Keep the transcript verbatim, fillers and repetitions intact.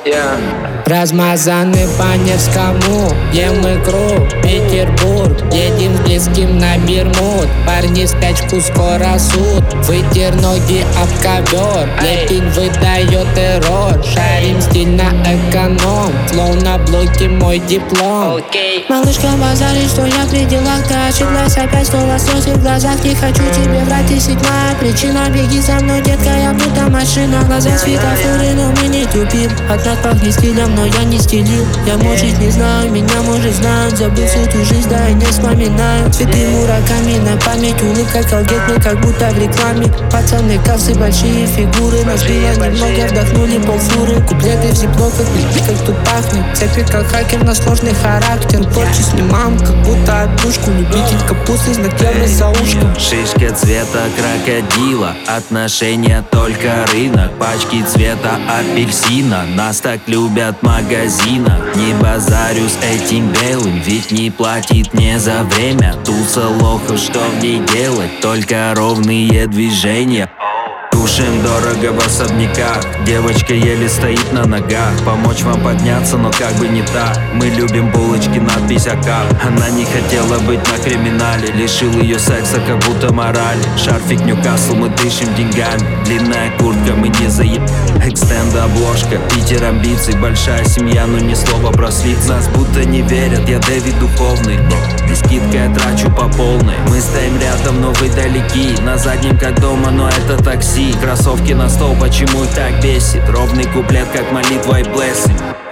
Yeah. Размазаны по Невскому, ем икру, Петербург. Едем с близким на Бермуд. Парни в спячку, скоро суд. Вытер ноги об ковер. Лепень выдает террор. Шарим стильно эконом. Флоу на блоке мой диплом. Okay. Малышка базарит, что я при делах. Ты ошиблась опять, снова слезы в глазах. Не хочу тебе врать, ты седьмая причина. Беги за мной, детка, я будто машина. Глаза светофоры, но мы не тупим. От нас пахнет стилем, но я не стилил. Я, может, не знаю, меня, может, знают. Забыл всю ту жизнь, да и не вспоминаю. Цветы мураками на память, улыбка колгетный, как будто в рекламе. Пацаны, кассы, большие фигуры. Нас было немного, вдохнули полфуры. Куплеты в зиплоках, как тут пахнет. Цепи, как хакер, на сложный характер. Порчи снимаем, как будто отдушку. Любитель капусты, знак евро за ушком. Шишка цвета крокодила, отношения только рынок. Пачки цвета апельсина, нас так любят магазина. Не базарю с этим белым, ведь не платит мне за время. Туса лохов, что в ней делать, только ровные движения. Кушаем дорого в особняках, девочка еле стоит на ногах. Помочь вам подняться, но как бы не так. Мы любим булочки, надпись АК. Она не хотела быть на криминале, лишил ее секса, как будто морали. Шарфик Ньюкасл, мы дышим деньгами. Длинная куртка, мы не заеб... Экстенда обложка, Питер амбиций. Большая семья, но ни слова про слив. Нас будто не верят, я Дэвид духовный. И скидкой я трачу по полной. Мы стоим рядом, но вы далеки. На заднем как дома, но это такси. Кроссовки на стол, почему их так бесит? Ровный куплет, как молитва и blessing.